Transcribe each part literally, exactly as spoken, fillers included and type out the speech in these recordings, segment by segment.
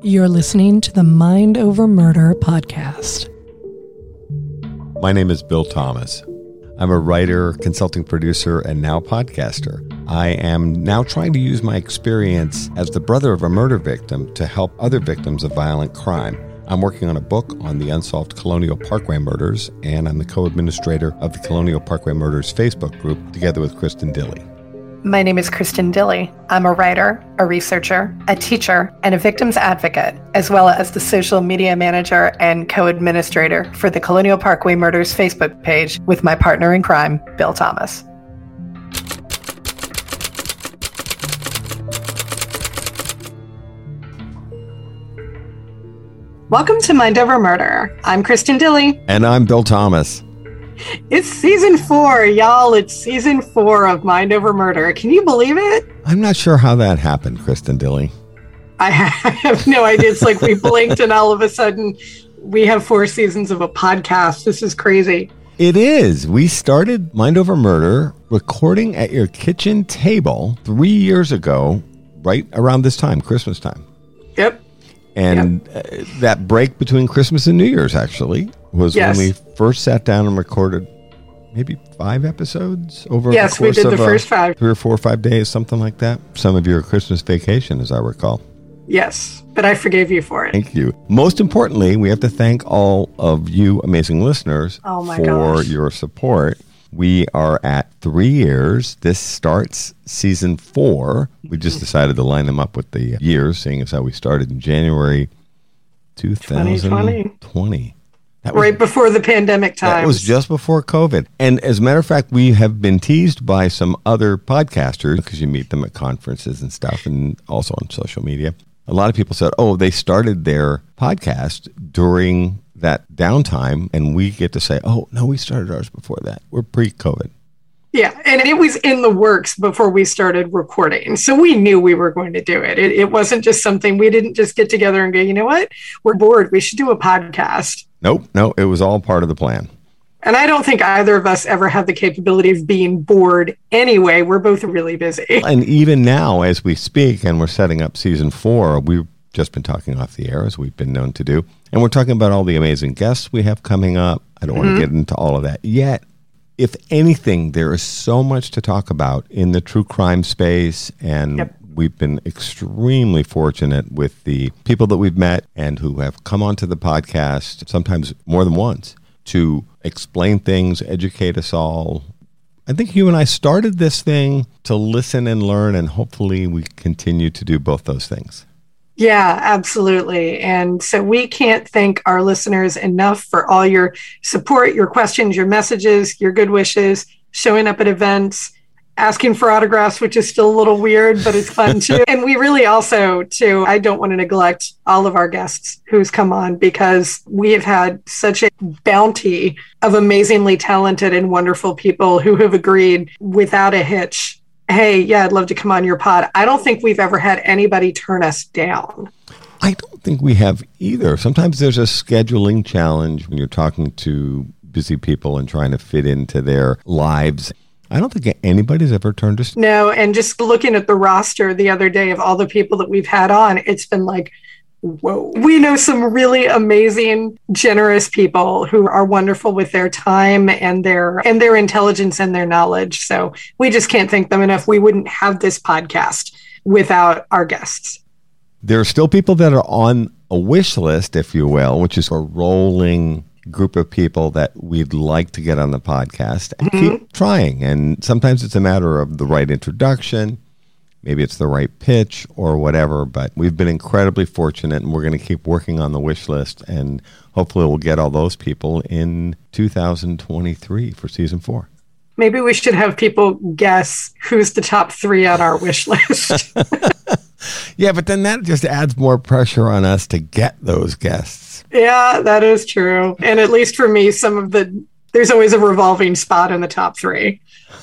You're listening to the Mind Over Murder podcast. My name is Bill Thomas. I'm a writer, consulting producer, and now podcaster. I am now trying to use my experience as the brother of a murder victim to help other victims of violent crime. I'm working on a book on the unsolved Colonial Parkway murders, and I'm the co-administrator of the Colonial Parkway Murders Facebook group, together with Kristen Dilley. My name is Kristen Dilley. I'm a writer, a researcher, a teacher, and a victims advocate, as well as the social media manager and co-administrator for the Colonial Parkway Murders Facebook page with my partner in crime, Bill Thomas. Welcome to Mind Over Murder. I'm Kristen Dilley. And I'm Bill Thomas. It's season four, y'all. It's season four of Mind Over Murder. Can you believe it? I'm not sure how that happened, Kristen Dilley. I have no idea. It's like we blinked and all of a sudden we have four seasons of a podcast. This is crazy. It is. We started Mind Over Murder recording at your kitchen table three years ago, right around this time, Christmas time. Yep. And yep. Uh, that break between Christmas and New Year's, actually, was yes. when we first sat down and recorded maybe five episodes over yes, the course we did of the first five. three or four or five days, something like that. Some of your Christmas vacation, as I recall. Yes, but I forgave you for it. Thank you. Most importantly, we have to thank all of you amazing listeners oh my for gosh. your support. We are at three years. This starts season four. We just decided to line them up with the years, seeing as how we started in January twenty twenty. That was, right before the pandemic times. That was just before COVID. And as a matter of fact, we have been teased by some other podcasters, because you meet them at conferences and stuff, and also on social media. A lot of people said, oh, they started their podcast during that downtime, and we get to say, oh, no, we started ours before that. We're pre-COVID. Yeah, and it was in the works before we started recording. So we knew we were going to do it. It, it wasn't just something, we didn't just get together and go, you know what? We're bored. We should do a podcast. Nope, no, it was all part of the plan. And I don't think either of us ever had the capability of being bored anyway. We're both really busy. And even now, as we speak, and we're setting up season four, we've just been talking off the air, as we've been known to do. And we're talking about all the amazing guests we have coming up. I don't mm-hmm. want to get into all of that yet. If anything, there is so much to talk about in the true crime space, and yep. we've been extremely fortunate with the people that we've met and who have come onto the podcast, sometimes more than once, to explain things, educate us all. I think you and I started this thing to listen and learn, and hopefully we continue to do both those things. Yeah, absolutely. And so we can't thank our listeners enough for all your support, your questions, your messages, your good wishes, showing up at events, asking for autographs, which is still a little weird, but it's fun too. And we really also, too, I don't want to neglect all of our guests who's come on, because we have had such a bounty of amazingly talented and wonderful people who have agreed without a hitch. Hey, yeah, I'd love to come on your pod. I don't think we've ever had anybody turn us down. I don't think we have either. Sometimes there's a scheduling challenge when you're talking to busy people and trying to fit into their lives. I don't think anybody's ever turned us down. No, and just looking at the roster the other day of all the people that we've had on, it's been like, whoa. We know some really amazing, generous people who are wonderful with their time and their and their intelligence and their knowledge. So we just can't thank them enough. We wouldn't have this podcast without our guests. There are still people that are on a wish list, if you will, which is a rolling group of people that we'd like to get on the podcast and mm-hmm. keep trying. And sometimes it's a matter of the right introduction. Maybe it's the right pitch or whatever, but we've been incredibly fortunate, and we're going to keep working on the wish list, and hopefully we'll get all those people in two thousand twenty-three for season four. Maybe we should have people guess who's the top three on our wish list. Yeah, but then that just adds more pressure on us to get those guests. Yeah, that is true. And at least for me, some of the, there's always a revolving spot in the top three.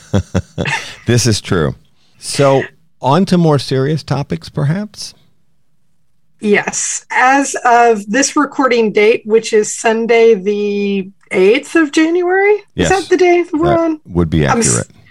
This is true. So, on to more serious topics, perhaps? Yes. As of this recording date, which is Sunday, the eighth of January? Yes. Is that the day we're that on? Would be accurate.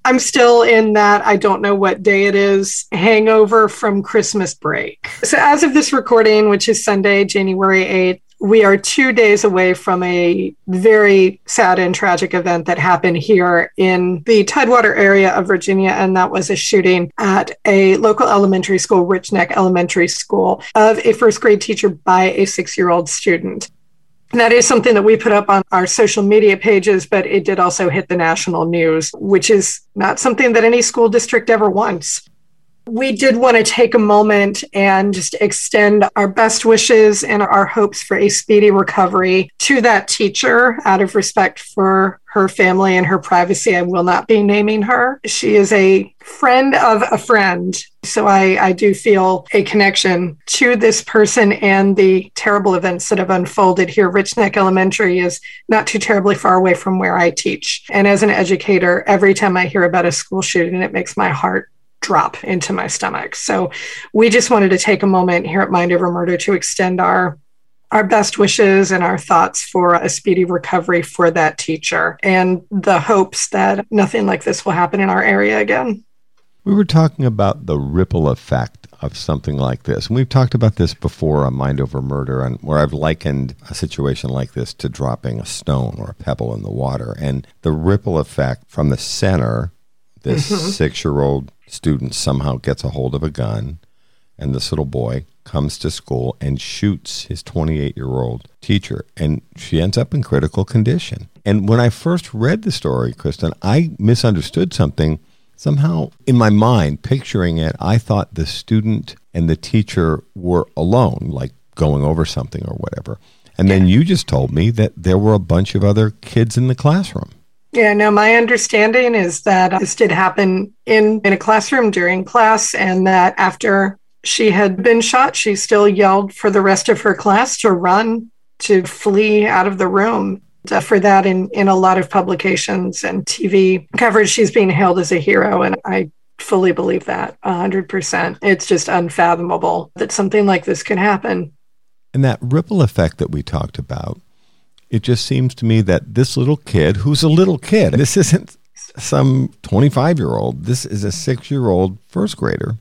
I'm still in that I don't know what day it is hangover from Christmas break. So as of this recording, which is Sunday, January eighth, we are two days away from a very sad and tragic event that happened here in the Tidewater area of Virginia, and that was a shooting at a local elementary school, Rich Neck Elementary School, of a first grade teacher by a six-year-old student. And that is something that we put up on our social media pages, but it did also hit the national news, which is not something that any school district ever wants. We did want to take a moment and just extend our best wishes and our hopes for a speedy recovery to that teacher out of respect for her family and her privacy. I will not be naming her. She is a friend of a friend. So I, I do feel a connection to this person and the terrible events that have unfolded here. Rich Neck Elementary is not too terribly far away from where I teach. And as an educator, every time I hear about a school shooting, it makes my heart drop into my stomach. So we just wanted to take a moment here at Mind Over Murder to extend our our best wishes and our thoughts for a speedy recovery for that teacher and the hopes that nothing like this will happen in our area again. We were talking about the ripple effect of something like this. And we've talked about this before on Mind Over Murder, and where I've likened a situation like this to dropping a stone or a pebble in the water. And the ripple effect from the center, this mm-hmm. six-year-old student somehow gets a hold of a gun, and this little boy comes to school and shoots his twenty-eight-year-old teacher, and she ends up in critical condition. And when I first read the story, Kristen, I misunderstood something. Somehow, in my mind, picturing it, I thought the student and the teacher were alone, like going over something or whatever. And then you just told me that there were a bunch of other kids in the classroom. Yeah, no, my understanding is that this did happen in, in a classroom during class, and that after she had been shot, she still yelled for the rest of her class to run, to flee out of the room. Uh, for that, in, in a lot of publications and T V coverage, she's being hailed as a hero, and I fully believe that, one hundred percent. It's just unfathomable that something like this can happen. And that ripple effect that we talked about, it just seems to me that this little kid, who's a little kid, this isn't some twenty-five-year-old, this is a six-year-old first grader.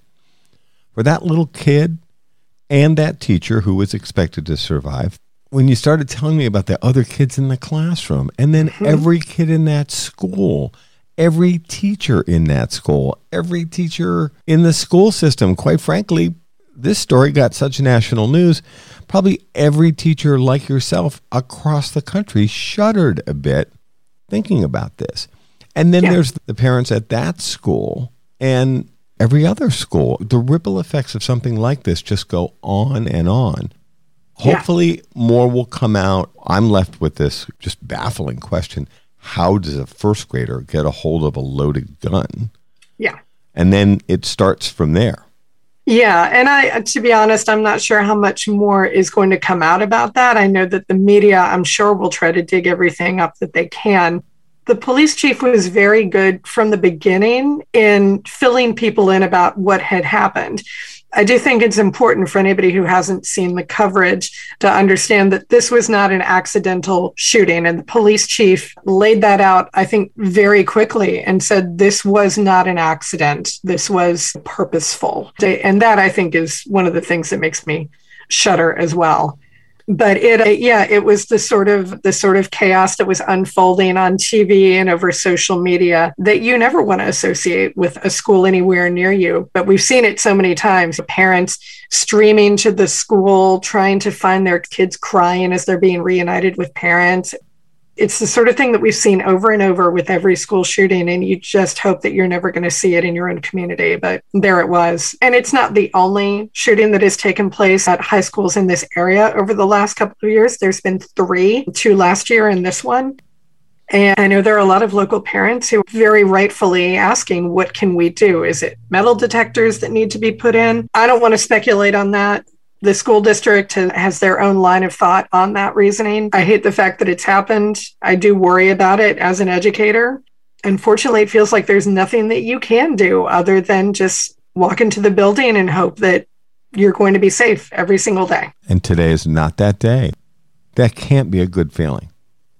For that little kid and that teacher who was expected to survive, when you started telling me about the other kids in the classroom, and then mm-hmm. every kid in that school, every teacher in that school, every teacher in the school system, quite frankly, this story got such national news, probably every teacher like yourself across the country shuddered a bit thinking about this. And then yeah. there's the parents at that school and every other school. The ripple effects of something like this just go on and on. Hopefully yeah. more will come out. I'm left with this just baffling question. How does a first grader get a hold of a loaded gun? Yeah. And then it starts from there. Yeah. And I, to be honest, I'm not sure how much more is going to come out about that. I know that the media, I'm sure, will try to dig everything up that they can. The police chief was very good from the beginning in filling people in about what had happened. I do think it's important for anybody who hasn't seen the coverage to understand that this was not an accidental shooting. And the police chief laid that out, I think, very quickly and said this was not an accident. This was purposeful. And that, I think, is one of the things that makes me shudder as well. But it, yeah, it was the sort of the sort of chaos that was unfolding on T V and over social media that you never want to associate with a school anywhere near you. But we've seen it so many times. Parents streaming to the school, trying to find their kids crying as they're being reunited with parents. It's the sort of thing that we've seen over and over with every school shooting, and you just hope that you're never going to see it in your own community. But there it was. And it's not the only shooting that has taken place at high schools in this area over the last couple of years. There's been three, two last year and this one. And I know there are a lot of local parents who are very rightfully asking, what can we do? Is it metal detectors that need to be put in? I don't want to speculate on that. The school district has their own line of thought on that reasoning. I hate the fact that it's happened. I do worry about it as an educator. Unfortunately, it feels like there's nothing that you can do other than just walk into the building and hope that you're going to be safe every single day. And today is not that day. That can't be a good feeling.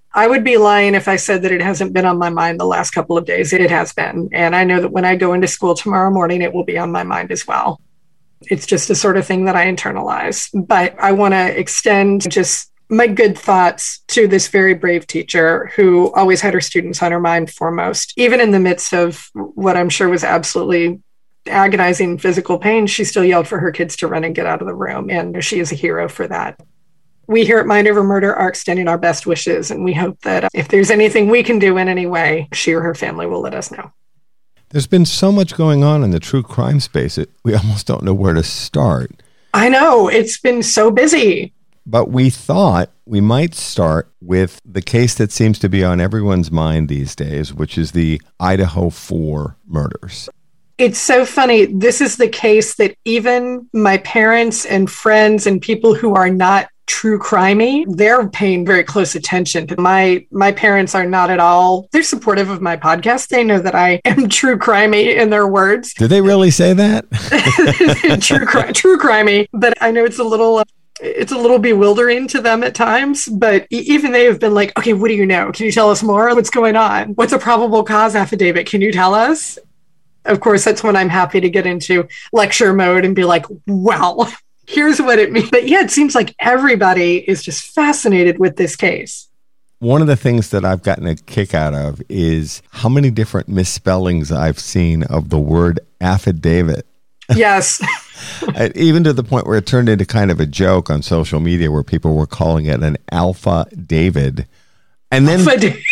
I would be lying if I said that it hasn't been on my mind the last couple of days. It has been. And I know that when I go into school tomorrow morning, it will be on my mind as well. It's just the sort of thing that I internalize. But I want to extend just my good thoughts to this very brave teacher who always had her students on her mind foremost. Even in the midst of what I'm sure was absolutely agonizing physical pain, she still yelled for her kids to run and get out of the room. And she is a hero for that. We here at Mind Over Murder are extending our best wishes, and we hope that if there's anything we can do in any way, she or her family will let us know. There's been so much going on in the true crime space, it, we almost don't know where to start. I know, it's been so busy. But we thought we might start with the case that seems to be on everyone's mind these days, which is the Idaho four murders. It's so funny. This is the case that even my parents and friends and people who are not true crimey, they're paying very close attention to. My my parents are not at all. They're supportive of my podcast. They know that I am true crimey in their words. Did they really say that? true, cri- true crimey. But I know it's a little... Uh, It's a little bewildering to them at times, but even they have been like, okay, what do you know? Can you tell us more? What's going on? What's a probable cause affidavit? Can you tell us? Of course, that's when I'm happy to get into lecture mode and be like, well, here's what it means. But yeah, it seems like everybody is just fascinated with this case. One of the things that I've gotten a kick out of is how many different misspellings I've seen of the word affidavit. Yes. Even to the point where it turned into kind of a joke on social media where people were calling it an Alpha David. And then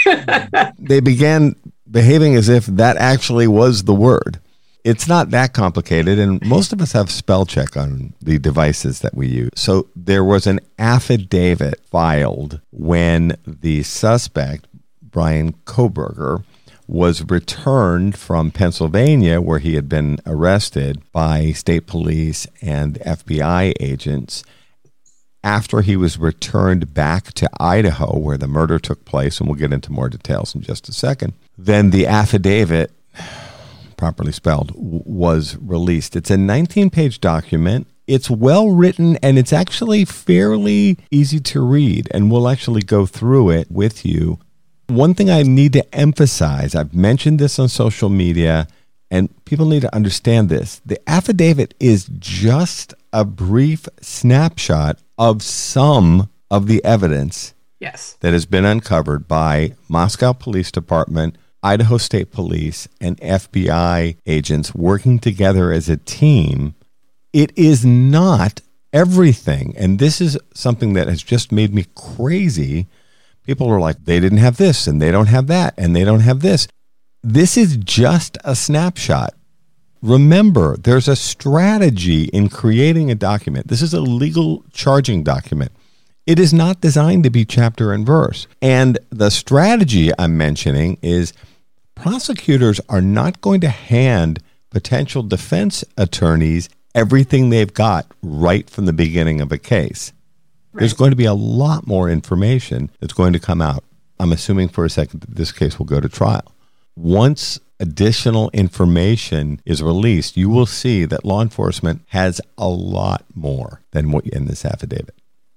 they began behaving as if that actually was the word. It's not that complicated, and most of us have spell check on the devices that we use. So there was an affidavit filed when the suspect, Bryan Kohberger, was returned from Pennsylvania, where he had been arrested by state police and F B I agents. After he was returned back to Idaho, where the murder took place, and we'll get into more details in just a second, then the affidavit, properly spelled, was released. It's a nineteen-page document. It's well written, and it's actually fairly easy to read, and we'll actually go through it with you. One thing I need to emphasize, I've mentioned this on social media, and people need to understand this. The affidavit is just a brief snapshot of some of the evidence yes. that has been uncovered by Moscow Police Department, Idaho State Police, and F B I agents working together as a team. It is not everything, and this is something that has just made me crazy. People are like, they didn't have this, and they don't have that, and they don't have this. This is just a snapshot. Remember, there's a strategy in creating a document. This is a legal charging document. It is not designed to be chapter and verse. And the strategy I'm mentioning is prosecutors are not going to hand potential defense attorneys everything they've got right from the beginning of a case. Right. There's going to be a lot more information that's going to come out. I'm assuming for a second that this case will go to trial. Once additional information is released, you will see that law enforcement has a lot more than what in this affidavit.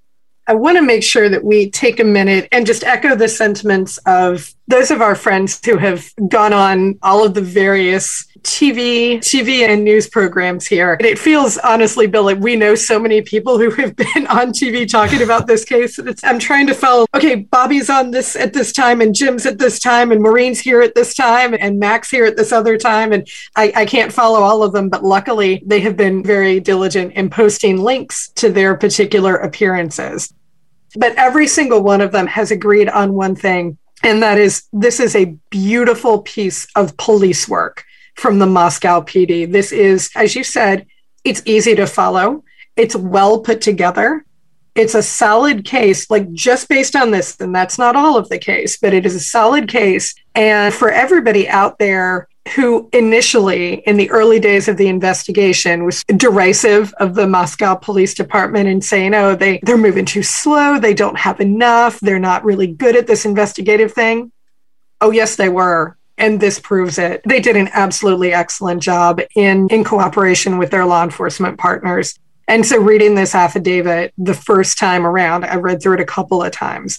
I want to make sure that we take a minute and just echo the sentiments of those of our friends who have gone on all of the various T V, T V and news programs here. And it feels, honestly, Bill, like we know so many people who have been on T V talking about this case. It's, I'm trying to follow, okay, Bobby's on this at this time, and Jim's at this time, and Maureen's here at this time, and Max here at this other time. And I, I can't follow all of them, but luckily they have been very diligent in posting links to their particular appearances. But every single one of them has agreed on one thing, and that is this is a beautiful piece of police work from the Moscow P D. This is, as you said, it's easy to follow. It's well put together. It's a solid case, like just based on this, and that's not all of the case, but it is a solid case. And for everybody out there who initially, in the early days of the investigation, was derisive of the Moscow Police Department and saying, oh, they, they're moving too slow, they don't have enough, they're not really good at this investigative thing. Oh, yes, they were. And this proves it. They did an absolutely excellent job in, in cooperation with their law enforcement partners. And so reading this affidavit the first time around, I read through it a couple of times.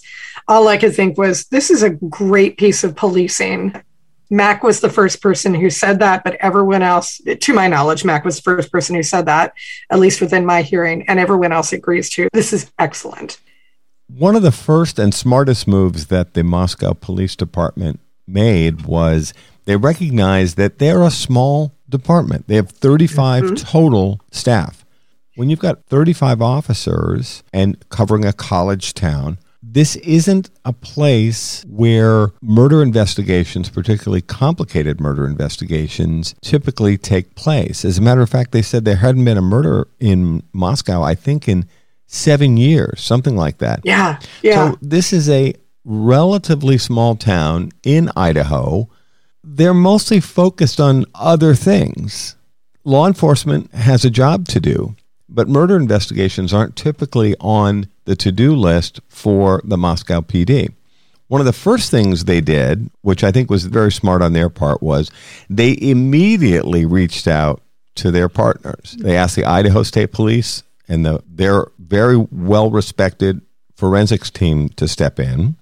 all I could think was, this is a great piece of policing. Mac was the first person who said that, but everyone else, to my knowledge, Mac was the first person who said that, at least within my hearing, and everyone else agrees too. This is excellent. One of the first and smartest moves that the Moscow Police Department made was they recognized that they're a small department. They have thirty-five mm-hmm. total staff. When you've got thirty-five officers and covering a college town, this isn't a place where murder investigations, particularly complicated murder investigations, typically take place. As a matter of fact, they said there hadn't been a murder in Moscow, I think, in seven years, something like that. Yeah, yeah. So this is a relatively small town in Idaho. They're mostly focused on other things. Law enforcement has a job to do, but murder investigations aren't typically on the to-do list for the Moscow P D. One of the first things they did, which I think was very smart on their part, was they immediately reached out to their partners. They asked the Idaho State Police and the, their very well-respected forensics team to step in.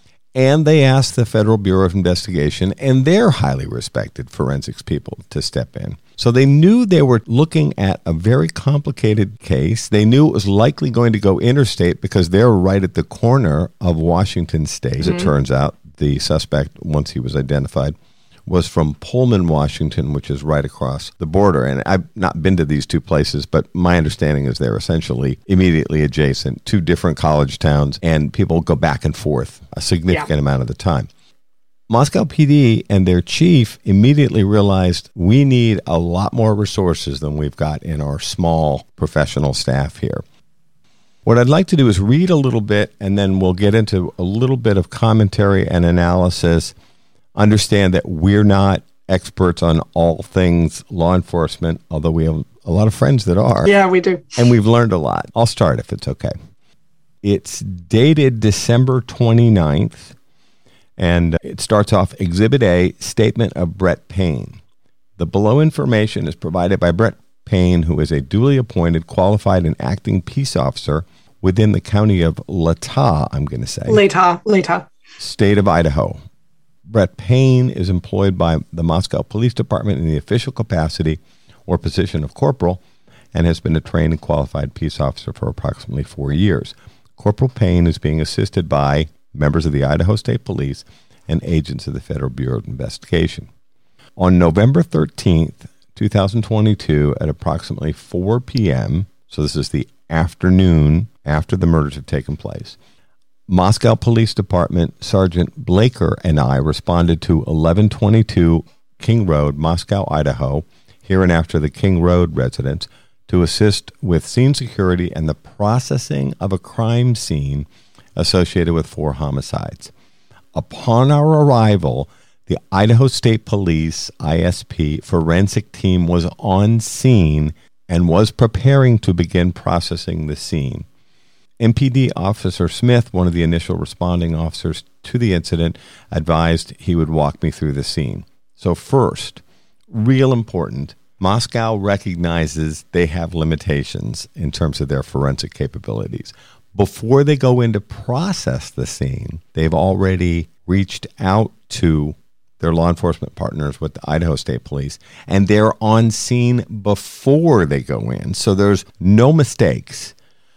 And they asked the Federal Bureau of Investigation and their highly respected forensics people to step in. So they knew they were looking at a very complicated case. They knew it was likely going to go interstate because they're right at the corner of Washington State. Mm-hmm. As it turns out, the suspect, once he was identified, was from Pullman, Washington, which is right across the border. And I've not been to these two places, but my understanding is they're essentially immediately adjacent, two different college towns, and people go back and forth a significant yeah. amount of the time. Moscow P D and their chief immediately realized we need a lot more resources than we've got in our small professional staff here. What I'd like to do is read a little bit, and then we'll get into a little bit of commentary and analysis. Understand that we're not experts on all things law enforcement, although we have a lot of friends that are. Yeah, we do. And we've learned a lot. I'll start if it's okay. It's dated December twenty-ninth, and it starts off Exhibit A, Statement of Brett Payne. The below information is provided by Brett Payne, who is a duly appointed, qualified, and acting peace officer within the county of Latah, I'm going to say. Latah, Latah. State of Idaho. Brett Payne is employed by the Moscow Police Department in the official capacity or position of corporal and has been a trained and qualified peace officer for approximately four years. Corporal Payne is being assisted by members of the Idaho State Police and agents of the Federal Bureau of Investigation. On November thirteenth, twenty twenty-two, at approximately four p.m., so this is the afternoon after the murders have taken place, Moscow Police Department Sergeant Blaker and I responded to eleven twenty-two King Road, Moscow, Idaho, hereinafter the King Road residence, to assist with scene security and the processing of a crime scene associated with four homicides. Upon our arrival, the Idaho State Police, I S P, forensic team was on scene and was preparing to begin processing the scene. M P D Officer Smith, one of the initial responding officers to the incident, advised he would walk me through the scene. So first, real important, Moscow recognizes they have limitations in terms of their forensic capabilities. Before they go in to process the scene, they've already reached out to their law enforcement partners with the Idaho State Police, and they're on scene before they go in. So there's no mistakes.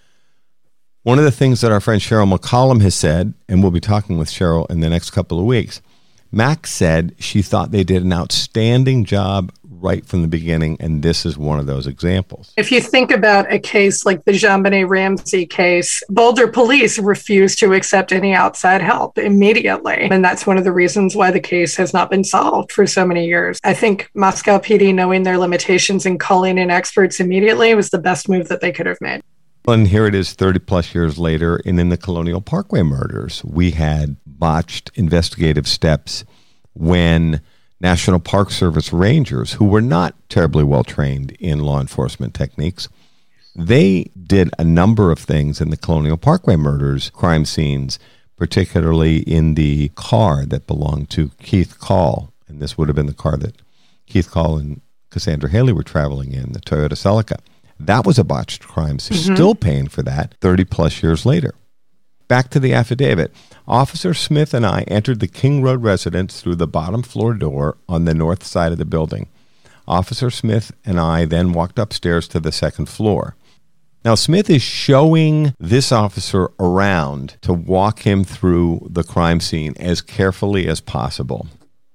One of the things that our friend Cheryl McCollum has said, and we'll be talking with Cheryl in the next couple of weeks, Mac said she thought they did an outstanding job right from the beginning, and this is one of those examples. If you think about a case like the JonBenet Ramsey case, Boulder police refused to accept any outside help immediately. And that's one of the reasons why the case has not been solved for so many years. I think Moscow P D, knowing their limitations and calling in experts immediately, was the best move that they could have made. And here it is thirty plus years later, and in the Colonial Parkway murders, we had botched investigative steps when National Park Service rangers, who were not terribly well trained in law enforcement techniques, they did a number of things in the Colonial Parkway murders crime scenes, particularly in the car that belonged to Keith Call. And this would have been the car that Keith Call and Cassandra Haley were traveling in, the Toyota Celica. That was a botched crime scene, mm-hmm. Still paying for that thirty plus years later. Back to the affidavit. Officer Smith and I entered the King Road residence through the bottom floor door on the north side of the building. Officer Smith and I then walked upstairs to the second floor. Now, Smith is showing this officer around to walk him through the crime scene as carefully as possible.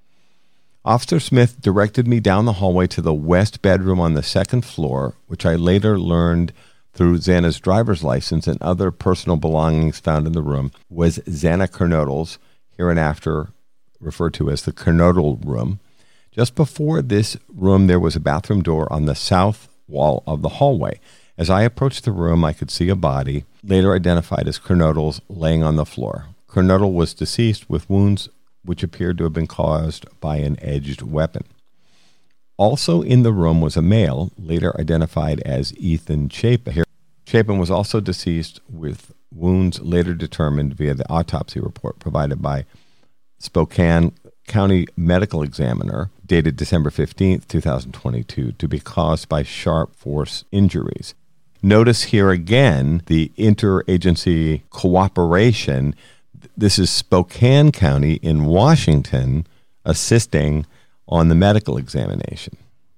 Officer Smith directed me down the hallway to the west bedroom on the second floor, which I later learned through Xana's driver's license and other personal belongings found in the room was Xana Kernodle's, hereinafter referred to as the Kernodle room. Just before this room, there was a bathroom door on the south wall of the hallway. As I approached the room, I could see a body, later identified as Kernodle's, laying on the floor. Kernodle was deceased with wounds which appeared to have been caused by an edged weapon. Also in the room was a male, later identified as Ethan Chapin. Chapin was also deceased with wounds later determined via the autopsy report provided by Spokane County Medical Examiner, dated December fifteenth, twenty twenty-two, to be caused by sharp force injuries. Notice here again the interagency cooperation. This is Spokane County in Washington assisting on the medical examination.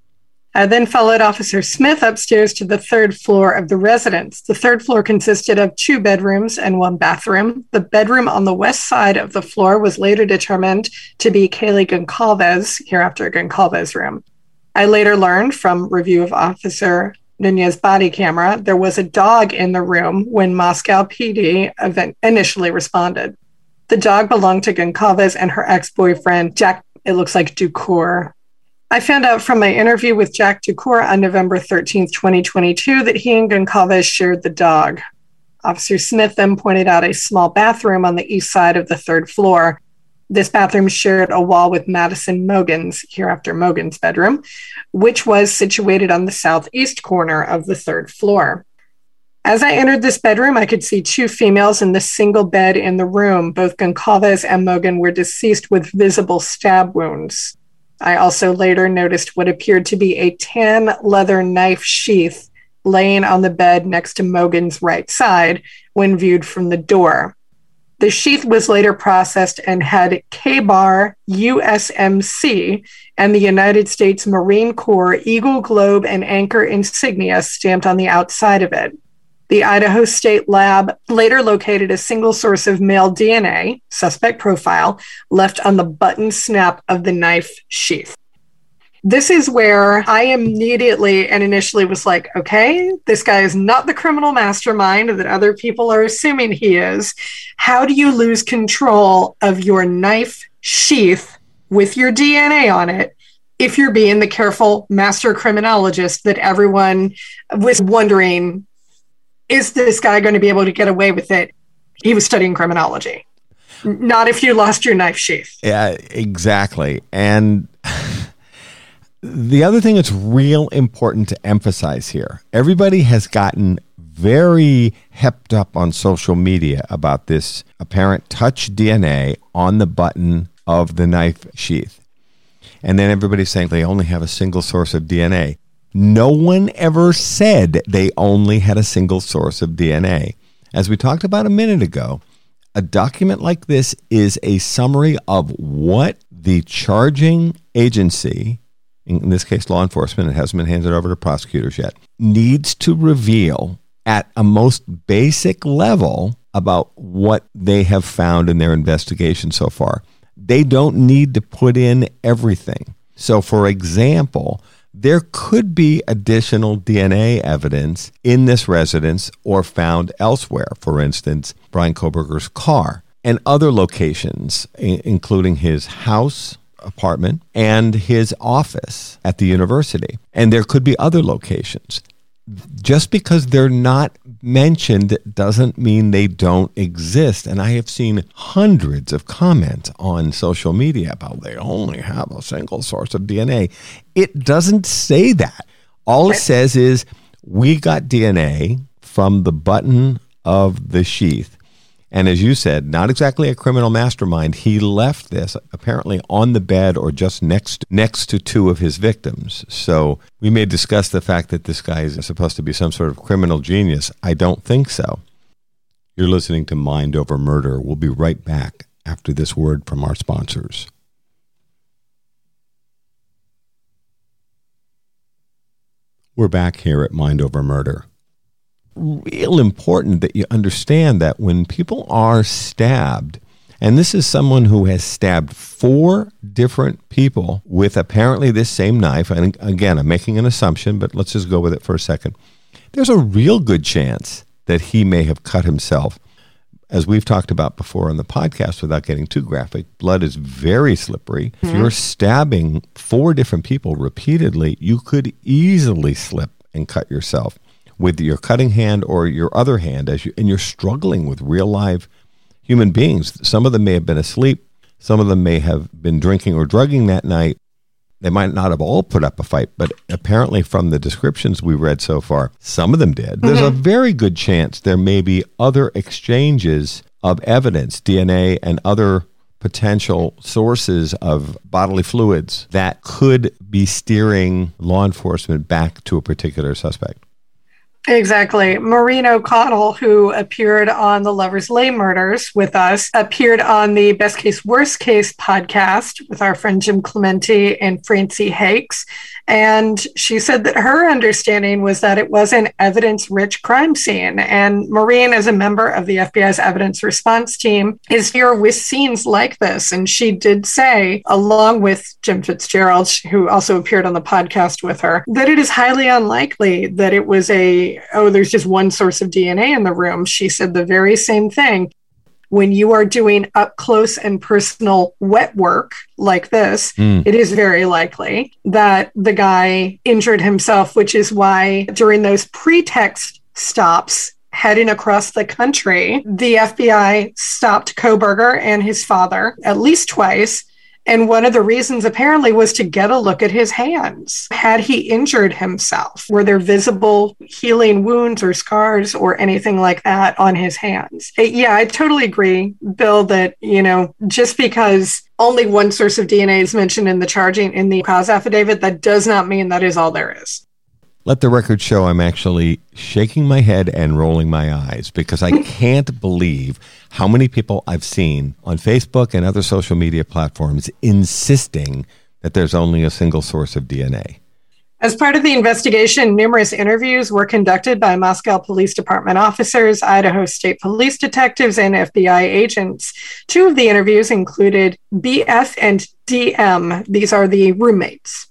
I then followed Officer Smith upstairs to the third floor of the residence. The third floor consisted of two bedrooms and one bathroom. The bedroom on the west side of the floor was later determined to be Kaylee Goncalves, hereafter Goncalves' room. I later learned from review of Officer Nunez's body camera, there was a dog in the room when Moscow P D event initially responded. The dog belonged to Goncalves and her ex-boyfriend, Jack, it looks like Ducour. I found out from my interview with Jack Ducour on November thirteenth, twenty twenty-two, that he and Goncalves shared the dog. Officer Smith then pointed out a small bathroom on the east side of the third floor. This bathroom shared a wall with Madison Mogen's, hereafter Mogen's bedroom, which was situated on the southeast corner of the third floor. As I entered this bedroom, I could see two females in the single bed in the room. Both Goncalves and Mogen were deceased with visible stab wounds. I also later noticed what appeared to be a tan leather knife sheath laying on the bed next to Mogen's right side when viewed from the door. The sheath was later processed and had K-Bar U S M C and the United States Marine Corps Eagle, Globe, and Anchor insignia stamped on the outside of it. The Idaho State Lab later located a single source of male D N A, suspect profile, left on the button snap of the knife sheath. This is where I immediately and initially was like, okay, this guy is not the criminal mastermind that other people are assuming he is. How do you lose control of your knife sheath with your D N A on it if you're being the careful master criminologist that everyone was wondering, is this guy going to be able to get away with it? He was studying criminology. Not if you lost your knife sheath. Yeah, exactly. And the other thing that's real important to emphasize here, everybody has gotten very hepped up on social media about this apparent touch D N A on the button of the knife sheath. And then everybody's saying they only have a single source of D N A. No one ever said they only had a single source of D N A. As we talked about a minute ago, a document like this is a summary of what the charging agency, in this case law enforcement, it hasn't been handed over to prosecutors yet, needs to reveal at a most basic level about what they have found in their investigation so far. They don't need to put in everything. So, for example, there could be additional D N A evidence in this residence or found elsewhere. For instance, Brian Kohberger's car and other locations, including his house, apartment, and his office at the university. And there could be other locations. Just because they're not mentioned doesn't mean they don't exist. And I have seen hundreds of comments on social media about they only have a single source of D N A. It doesn't say that. All it says is we got D N A from the button of the sheath. And as you said, not exactly a criminal mastermind. He left this apparently on the bed or just next next to two of his victims. So we may discuss the fact that this guy is supposed to be some sort of criminal genius. I don't think so. You're listening to Mind Over Murder. We'll be right back after this word from our sponsors. We're back here at Mind Over Murder. Real important that you understand that when people are stabbed, and this is someone who has stabbed four different people with apparently this same knife, and again, I'm making an assumption, but let's just go with it for a second. There's a real good chance that he may have cut himself. As we've talked about before on the podcast, without getting too graphic, blood is very slippery. Mm-hmm. If you're stabbing four different people repeatedly, you could easily slip and cut yourself with your cutting hand or your other hand, as you, and you're struggling with real live human beings. Some of them may have been asleep. Some of them may have been drinking or drugging that night. They might not have all put up a fight, but apparently from the descriptions we read so far, some of them did. Mm-hmm. There's a very good chance there may be other exchanges of evidence, D N A and other potential sources of bodily fluids that could be steering law enforcement back to a particular suspect. Exactly. Maureen O'Connell, who appeared on the Lover's Lane murders with us, appeared on the Best Case, Worst Case podcast with our friend Jim Clemente and Francie Hakes. And she said that her understanding was that it was an evidence-rich crime scene. And Maureen, as a member of the F B I's evidence response team, is here with scenes like this. And she did say, along with Jim Fitzgerald, who also appeared on the podcast with her, that it is highly unlikely that it was a, oh, there's just one source of D N A in the room. She said the very same thing. When you are doing up close and personal wet work like this, mm. it is very likely that the guy injured himself, which is why during those pretext stops heading across the country, the F B I stopped Kohberger and his father at least twice. And one of the reasons apparently was to get a look at his hands. Had he injured himself? Were there visible healing wounds or scars or anything like that on his hands? Yeah, I totally agree, Bill, that, you know, just because only one source of D N A is mentioned in the charging, in the cause affidavit, that does not mean that is all there is. Let the record show I'm actually shaking my head and rolling my eyes because I can't believe how many people I've seen on Facebook and other social media platforms insisting that there's only a single source of D N A. As part of the investigation, numerous interviews were conducted by Moscow Police Department officers, Idaho State Police detectives, and F B I agents. Two of the interviews included B F and D M. These are the roommates.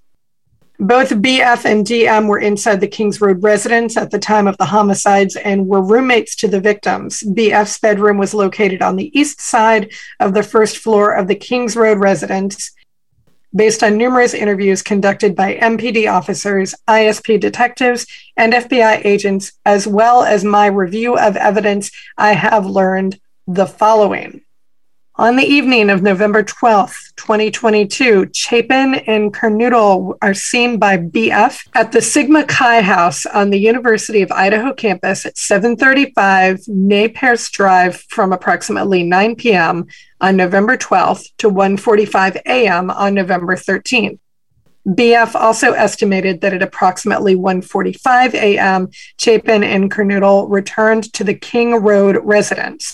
Both B F and D M were inside the Kings Road residence at the time of the homicides and were roommates to the victims. B F's bedroom was located on the east side of the first floor of the Kings Road residence. Based on numerous interviews conducted by M P D officers, I S P detectives, and F B I agents, as well as my review of evidence, I have learned the following. On the evening of November twelfth, twenty twenty-two, Chapin and Kernodle are seen by B F at the Sigma Chi House on the University of Idaho campus at seven thirty-five Napier Drive from approximately nine p.m. on November twelfth to one forty-five a.m. on November thirteenth. B F also estimated that at approximately one forty-five a.m., Chapin and Kernodle returned to the King Road residence.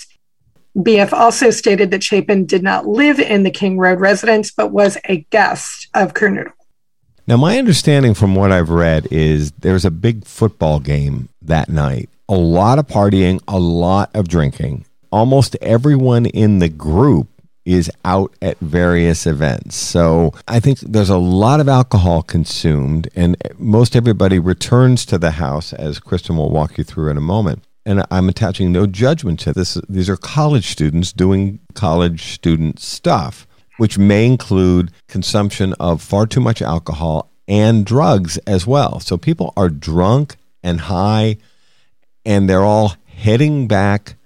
B F also stated that Chapin did not live in the King Road residence, but was a guest of Kernodle. Now, my understanding from what I've read is there's a big football game that night. A lot of partying, a lot of drinking. Almost everyone in the group is out at various events. So I think there's a lot of alcohol consumed, and most everybody returns to the house, as Kristen will walk you through in a moment. And I'm attaching no judgment to this. These are college students doing college student stuff, which may include consumption of far too much alcohol and drugs as well. So people are drunk and high, and they're all heading back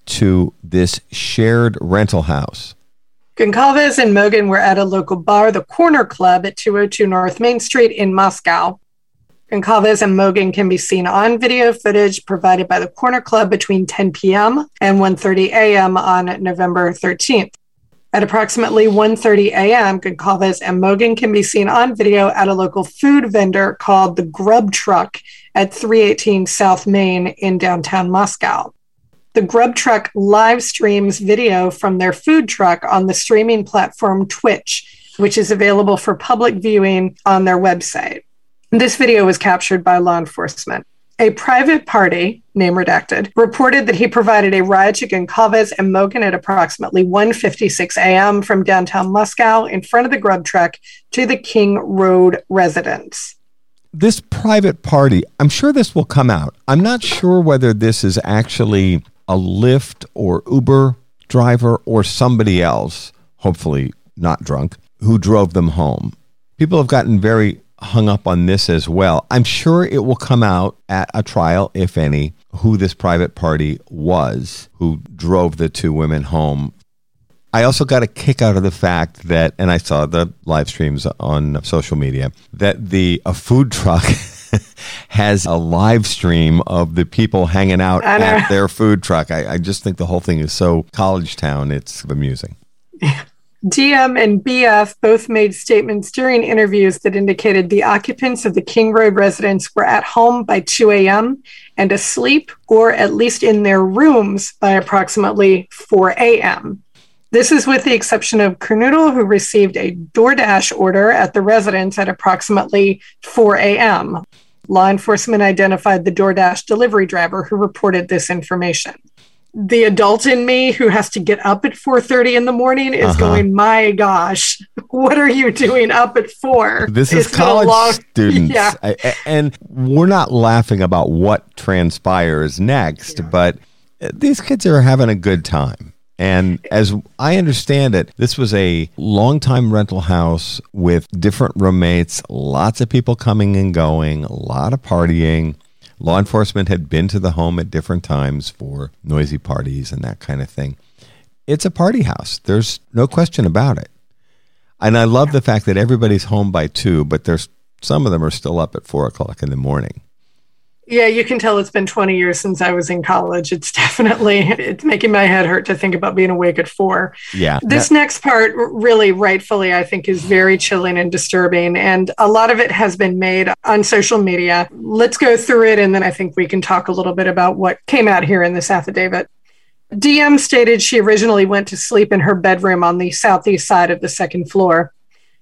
to this shared rental house. Goncalves and Mogen were at a local bar, the Corner Club at two oh two North Main Street in Moscow. Goncalves and Mogen can be seen on video footage provided by the Corner Club between ten p.m. and one thirty a.m. on November thirteenth. At approximately one thirty a.m., Goncalves and Mogen can be seen on video at a local food vendor called the Grub Truck at three eighteen South Main in downtown Moscow. The Grub Truck live streams video from their food truck on the streaming platform Twitch, which is available for public viewing on their website. This video was captured by law enforcement. A private party, name redacted, reported that he provided a ride to Goncalves and Mogan at approximately one fifty-six a.m. from downtown Moscow in front of the Grub Truck to the King Road residence. This private party, I'm sure this will come out. I'm not sure whether this is actually a Lyft or Uber driver or somebody else, hopefully not drunk, who drove them home. People have gotten very hung up on this as well. I'm sure it will come out at a trial, if any, who this private party was who drove the two women home. I also got a kick out of the fact that, and I saw the live streams on social media, that the a food truck has a live stream of the people hanging out at their food truck. I, I just think the whole thing is so college town. It's amusing. D M and B F both made statements during interviews that indicated the occupants of the King Road residence were at home by two a.m. and asleep or at least in their rooms by approximately four a.m. This is with the exception of Kernodle, who received a DoorDash order at the residence at approximately four a.m. Law enforcement identified the DoorDash delivery driver who reported this information. The adult in me who has to get up at four thirty in the morning is uh-huh. going, my gosh, what are you doing up at four? This is it's college long- students. Yeah. I, and we're not laughing about what transpires next, yeah. but these kids are having a good time. And as I understand it, this was a longtime rental house with different roommates, lots of people coming and going, a lot of partying. Law enforcement had been to the home at different times for noisy parties and that kind of thing. It's a party house. There's no question about it. And I love the fact that everybody's home by two, but there's some of them are still up at four o'clock in the morning. Yeah, you can tell it's been twenty years since I was in college. It's definitely, it's making my head hurt to think about being awake at four. Yeah. This that- next part really rightfully, I think, is very chilling and disturbing. And a lot of it has been made on social media. Let's go through it. And then I think we can talk a little bit about what came out here in this affidavit. D M stated she originally went to sleep in her bedroom on the southeast side of the second floor.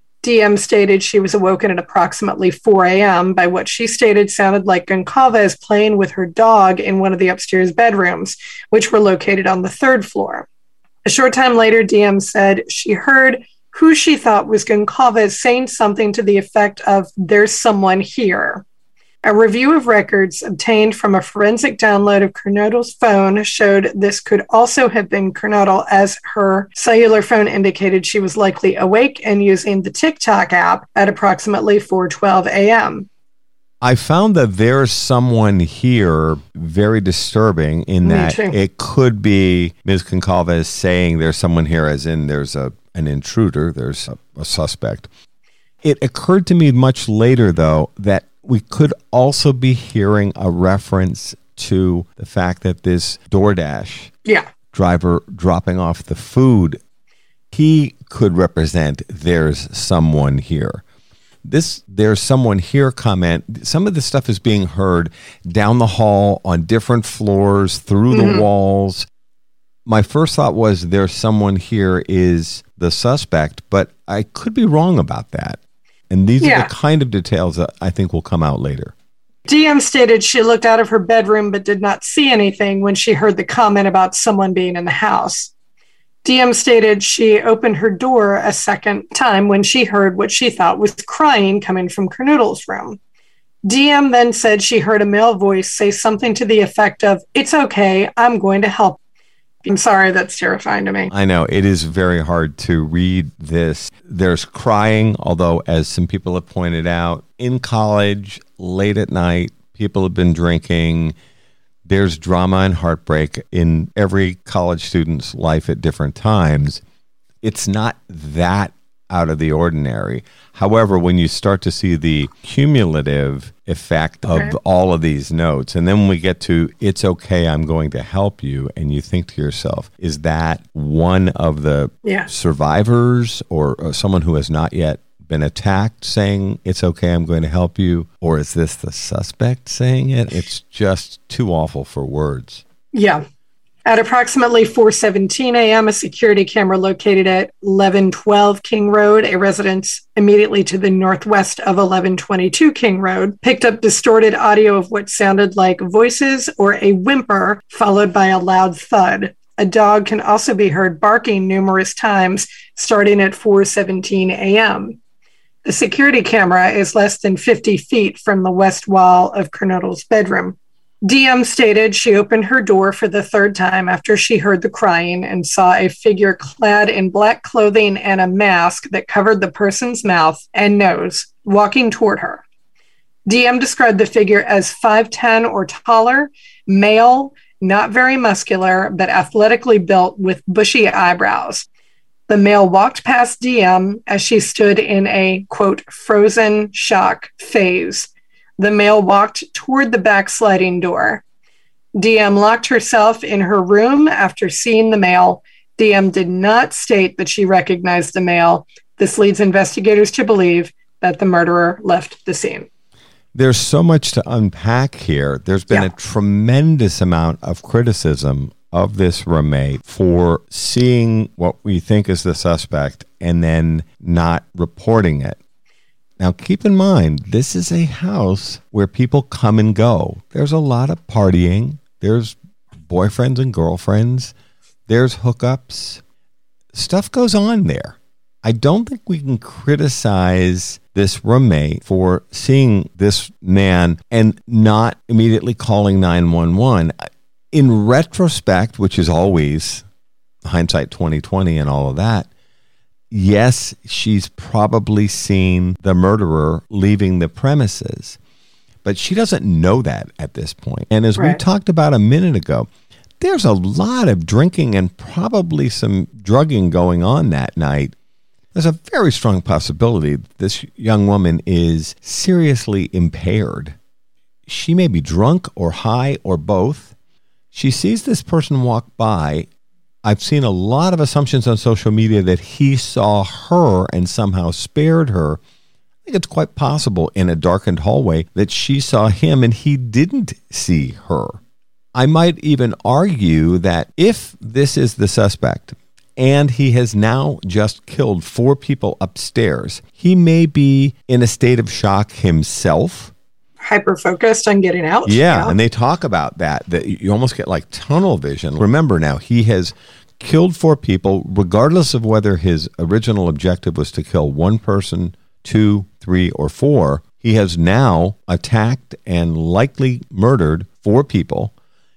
D M stated she was awoken at approximately four a.m. by what she stated sounded like Goncalves playing with her dog in one of the upstairs bedrooms, which were located on the third floor. A short time later, D M said she heard who she thought was Goncalves saying something to the effect of, "There's someone here." A review of records obtained from a forensic download of Kernodle's phone showed this could also have been Kernodle, as her cellular phone indicated she was likely awake and using the TikTok app at approximately four twelve a.m. I found that there's someone here very disturbing in Me that too. It could be Miz Goncalves saying there's someone here, as in there's a an intruder, there's a, a suspect. It occurred to me much later, though, that we could also be hearing a reference to the fact that this DoorDash Yeah. driver dropping off the food, he could represent there's someone here. This there's someone here comment, some of the stuff is being heard down the hall on different floors, through Mm-hmm. the walls. My first thought was there's someone here is the suspect, but I could be wrong about that. And these Yeah. are the kind of details that I think will come out later. D M stated she looked out of her bedroom but did not see anything when she heard the comment about someone being in the house. D M stated she opened her door a second time when she heard what she thought was crying coming from Kernodle's room. D M then said she heard a male voice say something to the effect of, "It's okay, I'm going to help." I'm sorry, that's terrifying to me. I know, it is very hard to read this. There's crying, although as some people have pointed out, in college, late at night, people have been drinking. There's drama and heartbreak in every college student's life at different times. It's not that out of the ordinary. However, when you start to see the cumulative effect of Okay. all of these notes, and then when we get to, "It's okay, I'm going to help you," and you think to yourself, is that one of the Yeah. survivors or, or someone who has not yet been attacked saying, "It's okay, I'm going to help you"? Or is this the suspect saying it? It's just too awful for words. Yeah. At approximately four seventeen a.m., a security camera located at eleven twelve King Road, a residence immediately to the northwest of eleven twenty-two King Road, picked up distorted audio of what sounded like voices or a whimper, followed by a loud thud. A dog can also be heard barking numerous times, starting at four seventeen a.m. The security camera is less than fifty feet from the west wall of Kernodle's bedroom. D M stated she opened her door for the third time after she heard the crying and saw a figure clad in black clothing and a mask that covered the person's mouth and nose walking toward her. D M described the figure as five ten or taller, male, not very muscular, but athletically built with bushy eyebrows. The male walked past D M as she stood in a, quote, frozen shock phase. The male walked toward the back sliding door. D M locked herself in her room after seeing the male. D M did not state that she recognized the male. This leads investigators to believe that the murderer left the scene. There's so much to unpack here. There's been yeah. a tremendous amount of criticism of this roommate for seeing what we think is the suspect and then not reporting it. Now, keep in mind, this is a house where people come and go. There's a lot of partying. There's boyfriends and girlfriends. There's hookups. Stuff goes on there. I don't think we can criticize this roommate for seeing this man and not immediately calling nine one one. In retrospect, which is always hindsight twenty twenty and all of that, yes, she's probably seen the murderer leaving the premises, but she doesn't know that at this point. And as right. we talked about a minute ago, there's a lot of drinking and probably some drugging going on that night. There's a very strong possibility this young woman is seriously impaired. She may be drunk or high or both. She sees this person walk by. I've seen a lot of assumptions on social media that he saw her and somehow spared her. I think it's quite possible in a darkened hallway that she saw him and he didn't see her. I might even argue that if this is the suspect and he has now just killed four people upstairs, he may be in a state of shock himself. Hyper-focused on getting out. Yeah, yeah, and they talk about that, that you almost get like tunnel vision. Remember now, he has killed four people, regardless of whether his original objective was to kill one person, two, three, or four. He has now attacked and likely murdered four people.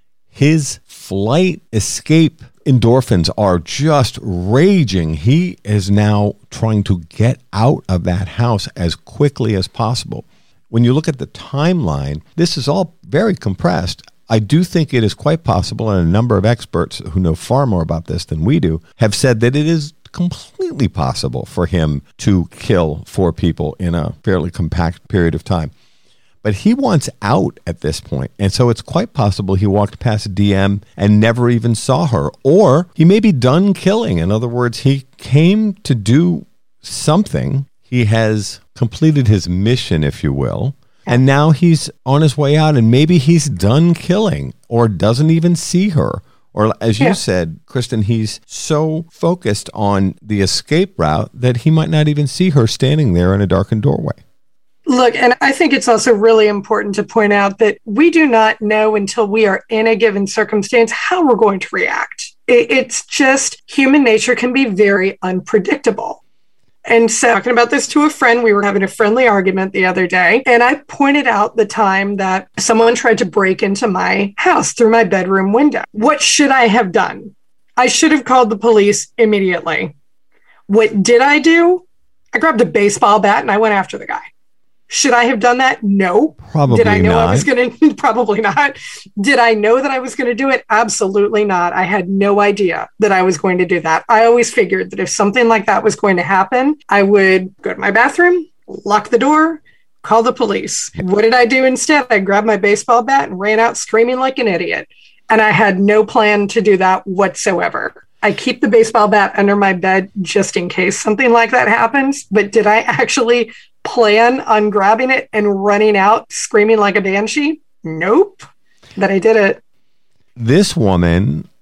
His flight escape endorphins are just raging. He is now trying to get out of that house as quickly as possible. When you look at the timeline, this is all very compressed. I do think it is quite possible, and a number of experts who know far more about this than we do have said that it is completely possible for him to kill four people in a fairly compact period of time. But he wants out at this point, and so it's quite possible he walked past D M and never even saw her, or he may be done killing. In other words, he came to do something. He has completed his mission, if you will, and now he's on his way out, and maybe he's done killing or doesn't even see her. Or as you yeah. said, Kristen, he's so focused on the escape route that he might not even see her standing there in a darkened doorway. Look, and I think it's also really important to point out that we do not know until we are in a given circumstance how we're going to react. It's just human nature can be very unpredictable. And so talking about this to a friend, we were having a friendly argument the other day, and I pointed out the time that someone tried to break into my house through my bedroom window. What should I have done? I should have called the police immediately. What did I do? I grabbed a baseball bat and I went after the guy. Should I have done that? No. Probably Did I know not. I was going to? Probably not. Did I know that I was going to do it? Absolutely not. I had no idea that I was going to do that. I always figured that if something like that was going to happen, I would go to my bathroom, lock the door, call the police. What did I do instead? I grabbed my baseball bat and ran out screaming like an idiot. And I had no plan to do that whatsoever. I keep the baseball bat under my bed just in case something like that happens. But did I actually plan on grabbing it and running out screaming like a banshee? Nope. But I did it. This woman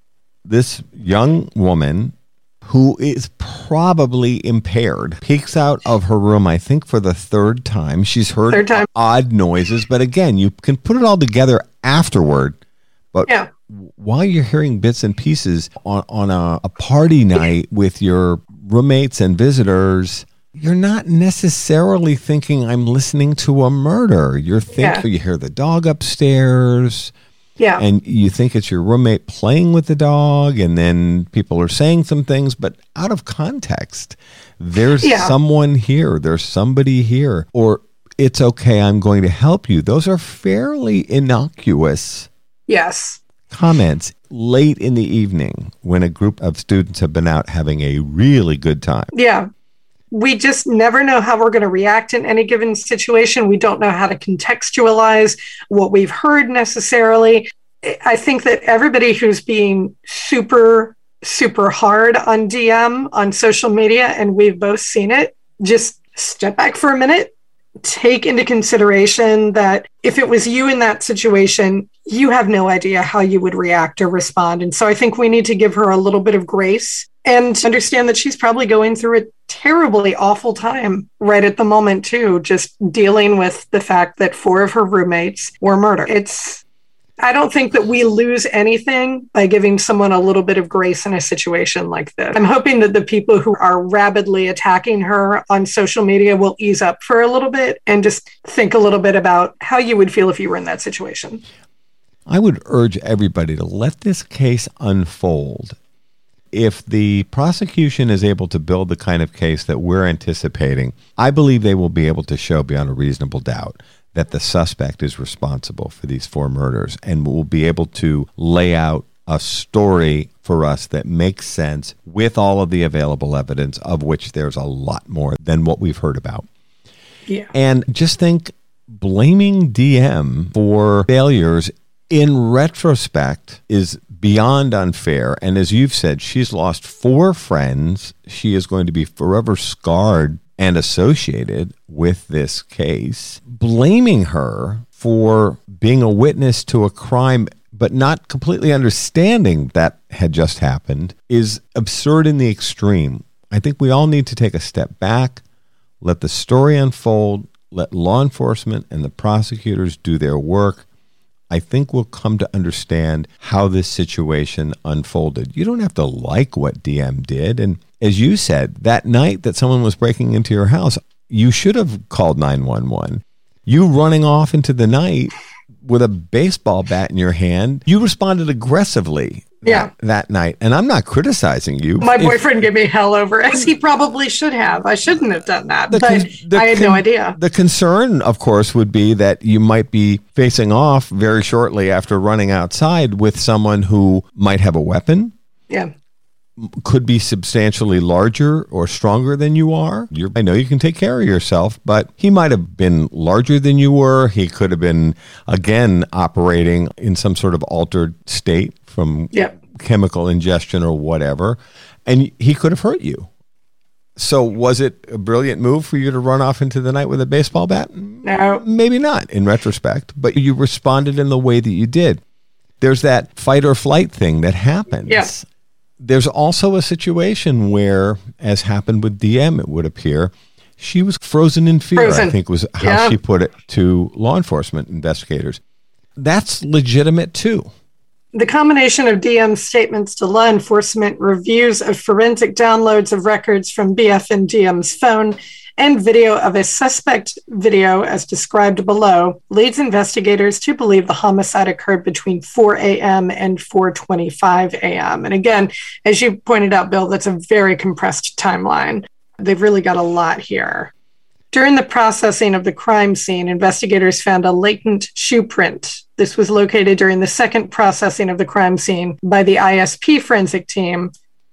This young woman who is probably impaired peeks out of her room, I think, for the third time. She's heard Third time. odd noises, but again, you can put it all together afterward. But Yeah. while you're hearing bits and pieces on, on a, a party night with your roommates and visitors, you're not necessarily thinking, I'm listening to a murder. You're thinking, Yeah. you hear the dog upstairs. Yeah. And you think it's your roommate playing with the dog, and then people are saying some things, but out of context. There's Yeah. someone here. There's somebody here. Or it's okay, I'm going to help you. Those are fairly innocuous Yes. comments late in the evening when a group of students have been out having a really good time. Yeah. We just never know how we're going to react in any given situation. We don't know how to contextualize what we've heard necessarily. I think that everybody who's being super, super hard on D M on social media, and we've both seen it, just step back for a minute, take into consideration that if it was you in that situation, you have no idea how you would react or respond. And so I think we need to give her a little bit of grace and understand that she's probably going through a terribly awful time right at the moment, too, just dealing with the fact that four of her roommates were murdered. It's, I don't think that we lose anything by giving someone a little bit of grace in a situation like this. I'm hoping that the people who are rabidly attacking her on social media will ease up for a little bit and just think a little bit about how you would feel if you were in that situation. I would urge everybody to let this case unfold. If the prosecution is able to build the kind of case that we're anticipating, I believe they will be able to show beyond a reasonable doubt that the suspect is responsible for these four murders, and will be able to lay out a story for us that makes sense with all of the available evidence, of which there's a lot more than what we've heard about. Yeah. And just think, blaming D M for failures in retrospect is beyond unfair. And as you've said, she's lost four friends. She is going to be forever scarred and associated with this case. Blaming her for being a witness to a crime, but not completely understanding that had just happened, is absurd in the extreme. I think we all need to take a step back, let the story unfold, let law enforcement and the prosecutors do their work. I think we'll come to understand how this situation unfolded. You don't have to like what D M did. And as you said, that night that someone was breaking into your house, you should have called nine one one. You running off into the night with a baseball bat in your hand, you responded aggressively that, Yeah. that night. And I'm not criticizing you. My If- boyfriend gave me hell over, as he probably should have. I shouldn't have done that, The but con- the I had con- no idea. The concern, of course, would be that you might be facing off very shortly after running outside with someone who might have a weapon, Yeah. could be substantially larger or stronger than you are. You're, I know you can take care of yourself, but he might have been larger than you were. He could have been, again, operating in some sort of altered state from Yep. chemical ingestion or whatever, and he could have hurt you. So was it a brilliant move for you to run off into the night with a baseball bat? No. Maybe not in retrospect, but you responded in the way that you did. There's that fight or flight thing that happens. Yeah. There's also a situation where, as happened with D M, it would appear, she was frozen in fear, Frozen. I think was how Yeah. she put it to law enforcement investigators. That's legitimate too. The combination of D M's statements to law enforcement, reviews of forensic downloads of records from B F and D M's phone, and video of a suspect video as described below leads investigators to believe the homicide occurred between four a.m. and four twenty-five a.m. And again, as you pointed out, Bill, that's a very compressed timeline. They've really got a lot here. During the processing of the crime scene, investigators found a latent shoe print. This was located during the second processing of the crime scene by the I S P forensic team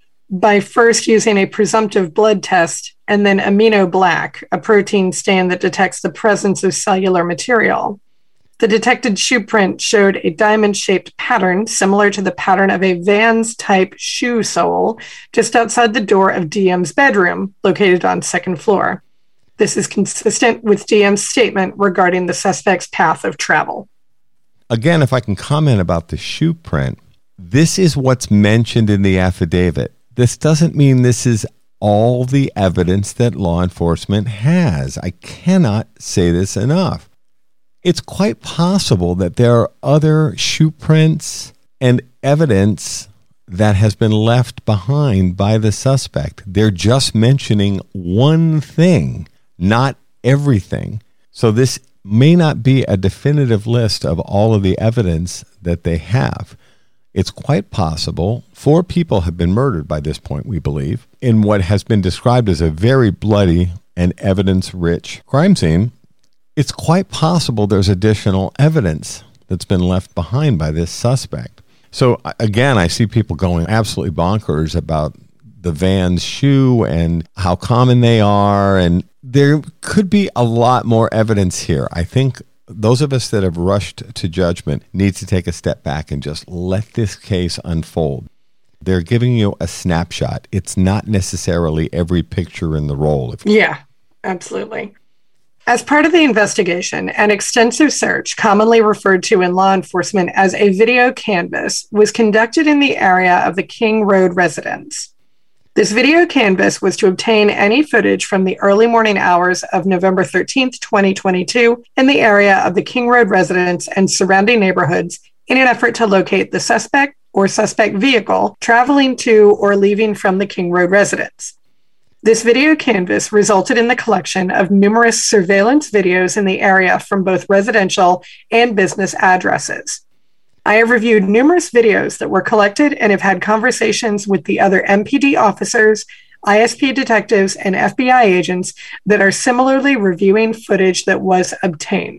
by first using a presumptive blood test and then amino black, a protein stain that detects the presence of cellular material. The detected shoe print showed a diamond-shaped pattern similar to the pattern of a Vans-type shoe sole just outside the door of D M's bedroom, located on second floor. This is consistent with D M's statement regarding the suspect's path of travel. Again, if I can comment about the shoe print, This is what's mentioned in the affidavit. This doesn't mean this is all the evidence that law enforcement has. I cannot say this enough. It's quite possible that there are other shoe prints and evidence that has been left behind by the suspect. They're just mentioning one thing, not everything. So this may not be a definitive list of all of the evidence that they have. It's quite possible four people have been murdered by this point, we believe, in what has been described as a very bloody and evidence-rich crime scene. It's quite possible there's additional evidence that's been left behind by this suspect. So again, I see people going absolutely bonkers about the Vans shoe and how common they are. And there could be a lot more evidence here. I think those of us that have rushed to judgment need to take a step back and just let this case unfold. They're giving you a snapshot. It's not necessarily every picture in the roll. Yeah, absolutely. As part of the investigation, an extensive search, commonly referred to in law enforcement as a video canvass, was conducted in the area of the King Road residence. This video canvass was to obtain any footage from the early morning hours of November thirteenth, twenty twenty-two, in the area of the King Road residence and surrounding neighborhoods in an effort to locate the suspect or suspect vehicle traveling to or leaving from the King Road residence. This video canvass resulted in the collection of numerous surveillance videos in the area from both residential and business addresses. I have reviewed numerous videos that were collected and have had conversations with the other M P D officers, I S P detectives, and F B I agents that are similarly reviewing footage that was obtained.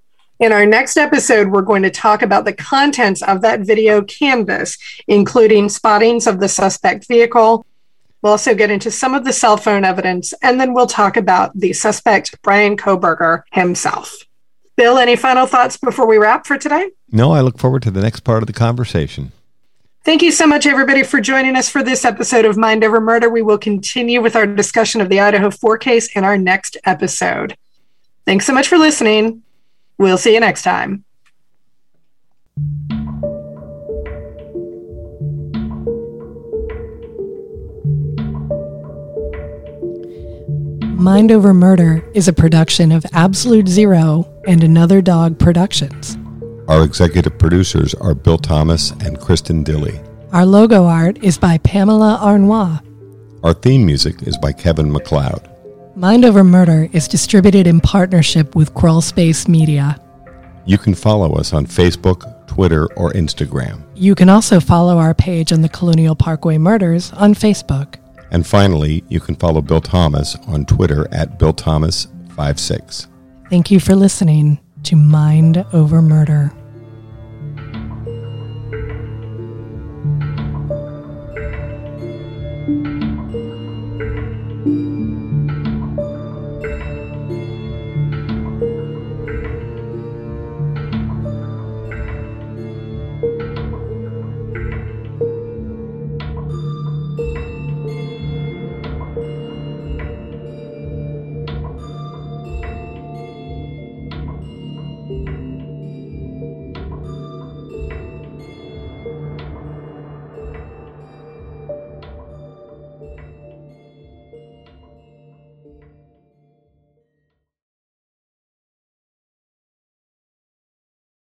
In our next episode, we're going to talk about the contents of that video canvas, including spottings of the suspect vehicle. We'll also get into some of the cell phone evidence, and then we'll talk about the suspect, Bryan Kohberger himself. Bill, any final thoughts before we wrap for today? No, I look forward to the next part of the conversation. Thank you so much, everybody, for joining us for this episode of Mind Over Murder. We will continue with our discussion of the Idaho four case in our next episode. Thanks so much for listening. We'll see you next time. Mind Over Murder is a production of Absolute Zero and Another Dog Productions. Our executive producers are Bill Thomas and Kristen Dilley. Our logo art is by Pamela Arnois. Our theme music is by Kevin MacLeod. Mind Over Murder is distributed in partnership with Crawl Space Media. You can follow us on Facebook, Twitter, or Instagram. You can also follow our page on the Colonial Parkway Murders on Facebook. And finally, you can follow Bill Thomas on Twitter at Bill Thomas fifty-six. Thank you for listening to Mind Over Murder.